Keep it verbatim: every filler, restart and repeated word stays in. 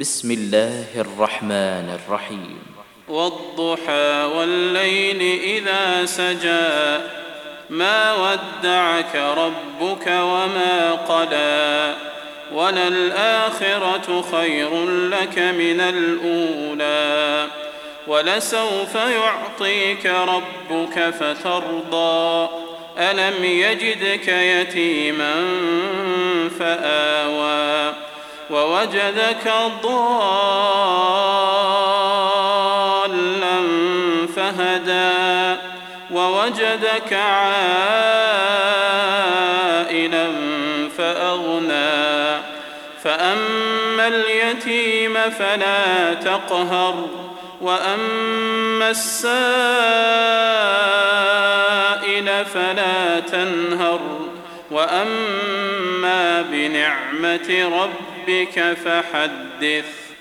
بسم الله الرحمن الرحيم والضحى والليل إذا سجى ما ودعك ربك وما قلى وللآخرة خير لك من الأولى ولسوف يعطيك ربك فترضى ألم يجدك يتيما فآوى ووجدك ضالا فهدى ووجدك عائلا فأغنى فأما اليتيم فلا تقهر وأما السائل فلا تنهر وأما بنعمة ربك فحدث.